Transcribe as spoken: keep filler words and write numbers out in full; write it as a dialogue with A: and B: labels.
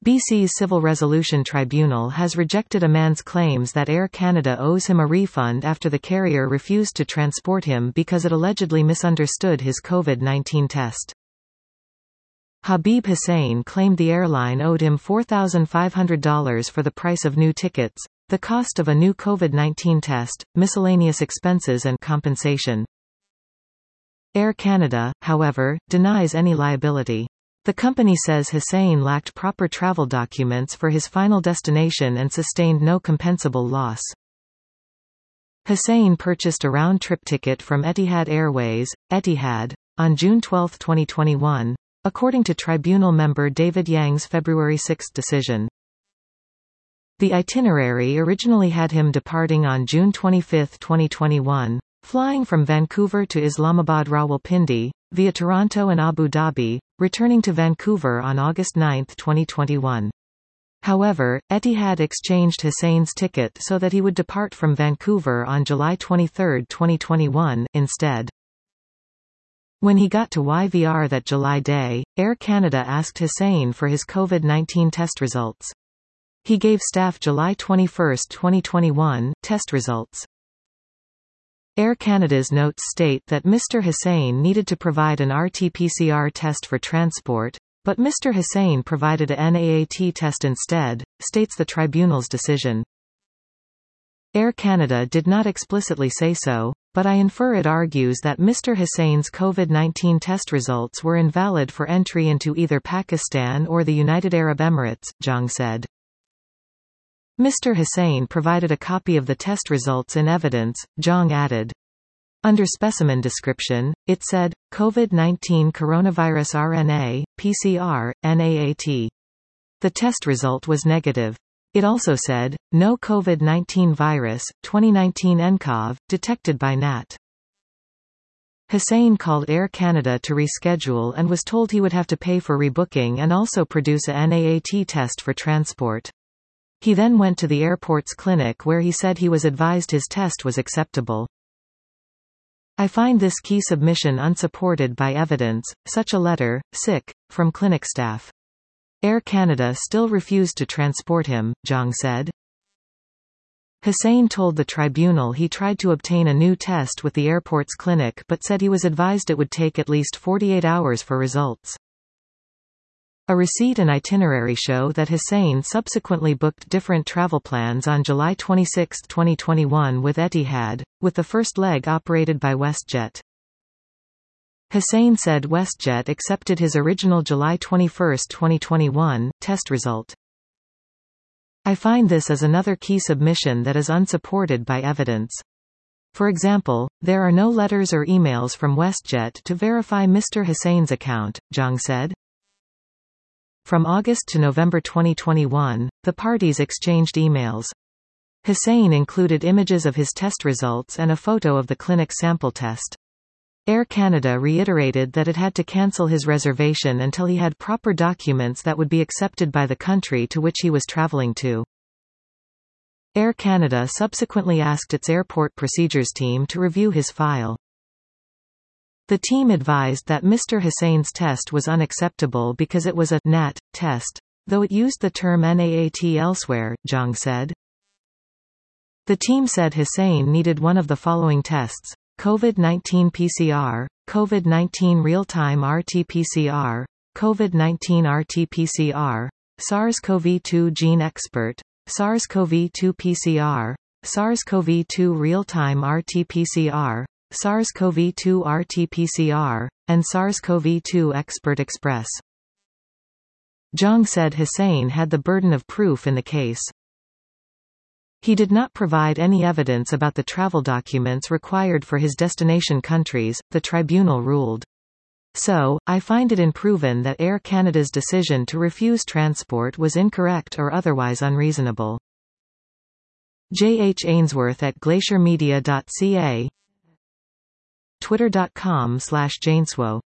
A: B C's Civil Resolution Tribunal has rejected a man's claims that Air Canada owes him a refund after the carrier refused to transport him because it allegedly misunderstood his COVID nineteen test. Habib Hussain claimed the airline owed him four thousand five hundred dollars for the price of new tickets, the cost of a new COVID nineteen test, miscellaneous expenses and compensation. Air Canada, however, denies any liability. The company says Hussain lacked proper travel documents for his final destination and sustained no compensable loss. Hussain purchased a round-trip ticket from Etihad Airways, Etihad, on June twelfth twenty twenty-one, according to tribunal member David Yang's February sixth decision. The itinerary originally had him departing on June twenty-fifth twenty twenty-one, flying from Vancouver to Islamabad Rawalpindi, via Toronto and Abu Dhabi, returning to Vancouver on August ninth twenty twenty-one. However, Etihad exchanged Hussain's ticket so that he would depart from Vancouver on July twenty-third twenty twenty-one, instead. When he got to Y V R that July day, Air Canada asked Hussain for his COVID nineteen test results. He gave staff July twenty-first twenty twenty-one, test results. Air Canada's notes state that Mister Hussain needed to provide an R T P C R test for transport, but Mister Hussain provided a N A A T test instead, states the tribunal's decision. Air Canada did not explicitly say so, but I infer it argues that Mister Hussain's COVID nineteen test results were invalid for entry into either Pakistan or the United Arab Emirates, Zhang said. Mister Hussain provided a copy of the test results in evidence, Zhang added. Under specimen description, it said, COVID nineteen coronavirus R N A, P C R, N A A T. The test result was negative. It also said, no COVID nineteen virus, twenty nineteen N C O V, detected by N A T. Hussain called Air Canada to reschedule and was told he would have to pay for rebooking and also produce a N A A T test for transport. He then went to the airport's clinic where he said he was advised his test was acceptable. I find this key submission unsupported by evidence, such a letter, sick, from clinic staff. Air Canada still refused to transport him, Zhang said. Hussain told the tribunal he tried to obtain a new test with the airport's clinic but said he was advised it would take at least forty-eight hours for results. A receipt and itinerary show that Hussain subsequently booked different travel plans on July twenty-sixth twenty twenty-one with Etihad, with the first leg operated by WestJet. Hussain said WestJet accepted his original July twenty-first twenty twenty-one, test result. I find this as another key submission that is unsupported by evidence. For example, there are no letters or emails from WestJet to verify Mister Hussain's account, Zhang said. From August to November twenty twenty-one, the parties exchanged emails. Hussain included images of his test results and a photo of the clinic sample test. Air Canada reiterated that it had to cancel his reservation until he had proper documents that would be accepted by the country to which he was traveling to. Air Canada subsequently asked its airport procedures team to review his file. The team advised that Mister Hussain's test was unacceptable because it was a N A T test, though it used the term N A A T elsewhere, Zhang said. The team said Hussain needed one of the following tests: COVID nineteen P C R, COVID nineteen real-time R T P C R, COVID nineteen R T P C R, SARS-C o V two gene expert, SARS-C o V two P C R, SARS-C o V two real-time R T P C R, SARS-C o V two R T P C R, and SARS-C o V two Expert Express. Zhang said Hussain had the burden of proof in the case. He did not provide any evidence about the travel documents required for his destination countries, the tribunal ruled. So, I find it unproven that Air Canada's decision to refuse transport was incorrect or otherwise unreasonable. J H Ainsworth at glacier media dot c a, twitter dot com slash Jainswo